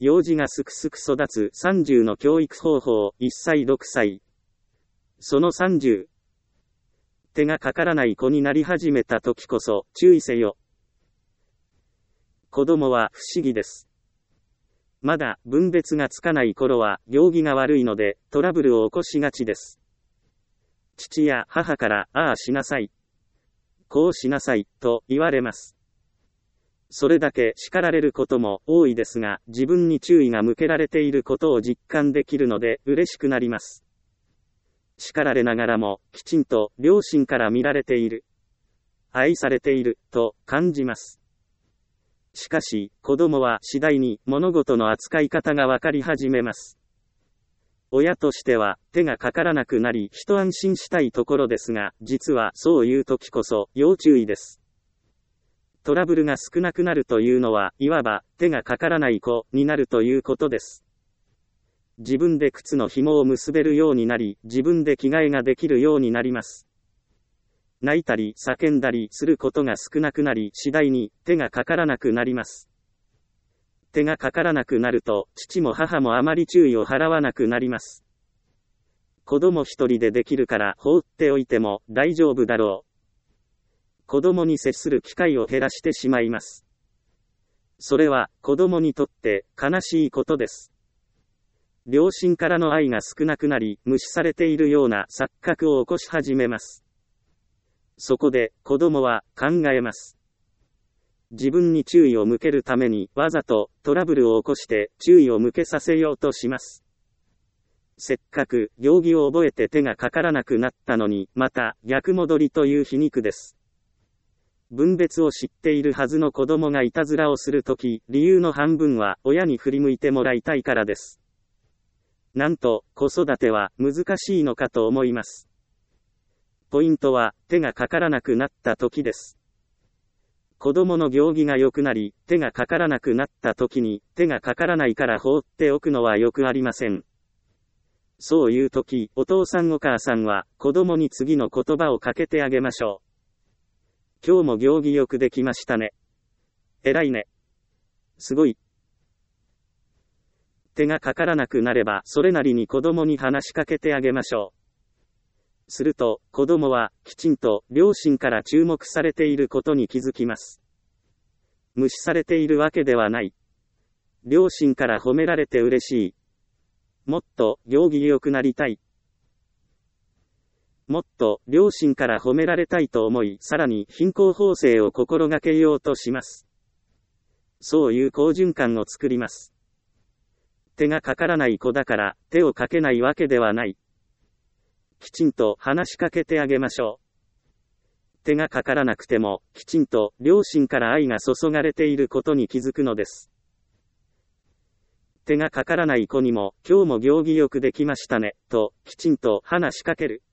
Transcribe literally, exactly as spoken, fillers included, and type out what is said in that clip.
幼児がすくすく育つさんじゅうの教育方法、いっさいろくさい。そのさんじゅう。手がかからない子になり始めた時こそ注意せよ。子供は不思議です。まだ分別がつかない頃は行儀が悪いのでトラブルを起こしがちです。父や母からああしなさい、こうしなさいと言われます。それだけ叱られることも多いですが、自分に注意が向けられていることを実感できるので嬉しくなります。叱られながらもきちんと両親から見られている、愛されていると感じます。しかし、子供は次第に物事の扱い方がわかり始めます。親としては手がかからなくなり一安心したいところですが、実はそういう時こそ要注意です。トラブルが少なくなるというのは、いわば手がかからない子になるということです。自分で靴の紐を結べるようになり、自分で着替えができるようになります。泣いたり叫んだりすることが少なくなり、次第に手がかからなくなります。手がかからなくなると、父も母もあまり注意を払わなくなります。子供一人でできるから放っておいても大丈夫だろう。子供に接する機会を減らしてしまいます。それは子供にとって悲しいことです。両親からの愛が少なくなり、無視されているような錯覚を起こし始めます。そこで子供は考えます。自分に注意を向けるためにわざとトラブルを起こして注意を向けさせようとします。せっかく行儀を覚えて手がかからなくなったのに、また逆戻りという皮肉です。分別を知っているはずの子供がいたずらをするとき、理由の半分は親に振り向いてもらいたいからです。なんと子育ては難しいのかと思います。ポイントは手がかからなくなった時です。子供の行儀が良くなり、手がかからなくなった時に、手がかからないから放っておくのはよくありません。そういう時、お父さんお母さんは子供に次の言葉をかけてあげましょう。今日も行儀よくできましたね。偉いね。すごい。手がかからなくなれば、それなりに子供に話しかけてあげましょう。すると、子供はきちんと両親から注目されていることに気づきます。無視されているわけではない。両親から褒められて嬉しい。もっと行儀良くなりたい。もっと両親から褒められたいと思い、さらに貧困法制を心がけようとします。そういう好循環を作ります。手がかからない子だから手をかけないわけではない。きちんと話しかけてあげましょう。手がかからなくても、きちんと両親から愛が注がれていることに気づくのです。手がかからない子にも、今日も行儀よくできましたね、と、きちんと話しかける。